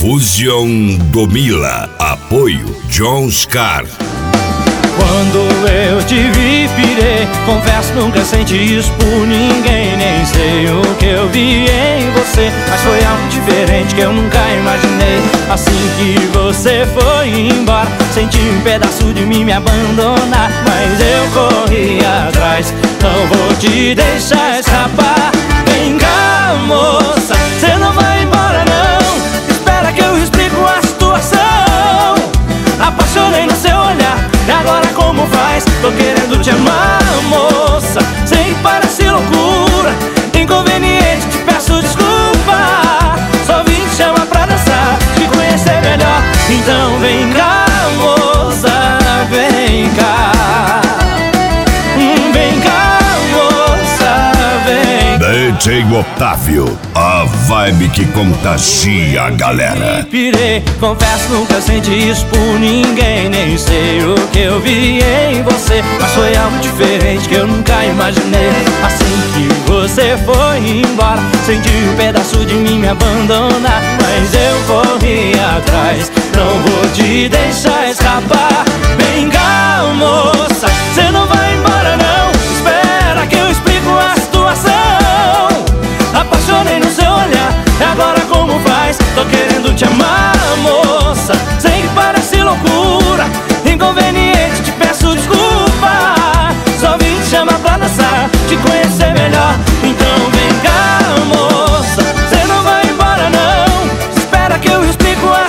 Fusion do Mila. Apoio Jones Car. Quando eu te vi, pirei. Confesso, nunca senti isso por ninguém. Nem sei o que eu vi em você, mas foi algo diferente que eu nunca imaginei. Assim que você foi embora, senti um pedaço de mim me abandonar. Mas eu corri atrás, não vou te deixar escapar. Vem cá, moça, cê não vai embora não. Espera que eu explico a situação. Apaixonei no seu olhar, e agora como faz? Tô querendo te amar, moça. Sei que parece loucura, inconveniente, te peço desculpa. Só vim te chamar pra dançar, te conhecer melhor. Então vem cá, moça, vem cá. Vem cá, moça, vem cá. DJ Otávio, a vibe que contagia a galera. Pirei, confesso, nunca senti isso por ninguém. Nem sei o que eu vi em você, mas foi algo diferente que eu nunca imaginei. Assim que você foi embora, senti um pedaço de mim me abandonar. Mas eu corri atrás, não vou te deixar escapar. Vem cá, moça, cê não vai embora não. Espera que eu explico a situação. Apaixonei no seu olhar, e agora como faz? Tô querendo te amar, moça. Sei que parece loucura, inconveniente, te peço desculpa. Só vim te chamar pra dançar, te conhecer melhor. Então vem cá, moça, cê não vai embora não. Espera que eu explico a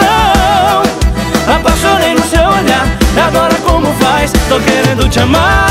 situação. Apaixonei no seu olhar, e agora como faz? Tô querendo te amar.